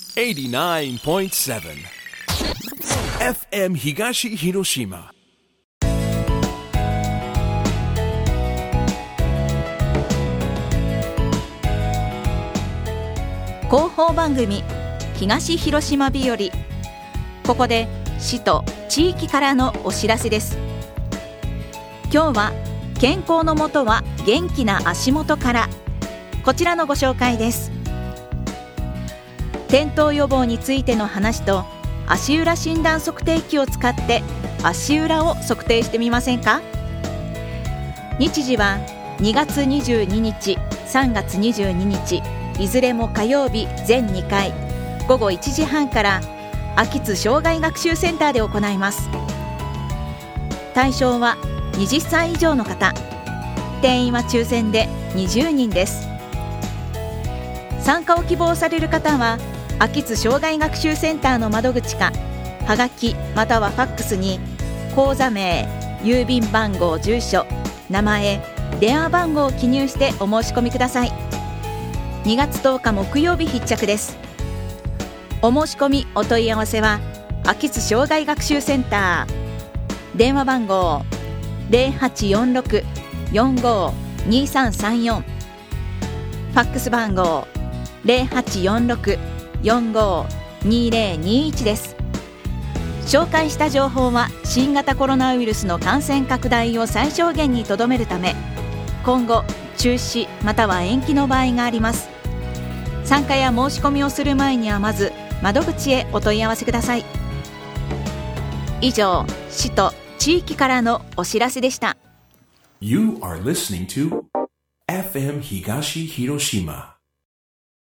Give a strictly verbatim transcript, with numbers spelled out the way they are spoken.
はちじゅうきゅうてんなな エフエム 東広島。 広報番組東広島日和。ここで市と地域からのお知らせです。今日は健康のもとは元気な足元から、こちらのご紹介です。転倒予防についての話と、足裏診断測定器を使って足裏を測定してみませんか。日時はにがつにじゅうににち、さんがつにじゅうににち、いずれも火曜日全にかい、ごごいちじはんから秋津障害学習センターで行います。対象ははたち以上の方、定員は抽選でにじゅうにんです。参加を希望される方は秋津障害学習センターの窓口か、はがきまたはファックスに口座名、郵便番号、住所、名前、電話番号を記入してお申し込みください。にがつとおか木曜日必着です。お申し込みお問い合わせは秋津障害学習センター、電話番号 ゼロはちよんろく よんごにさんさんよん、ファックス番号 ゼロはちよんろく よんごにぜろにいちです。紹介した情報は新型コロナウイルスの感染拡大を最小限にとどめるため、今後中止または延期の場合があります。参加や申し込みをする前にはまず窓口へお問い合わせください。以上、市と地域からのお知らせでした。 You are listening to エフエム 東広島。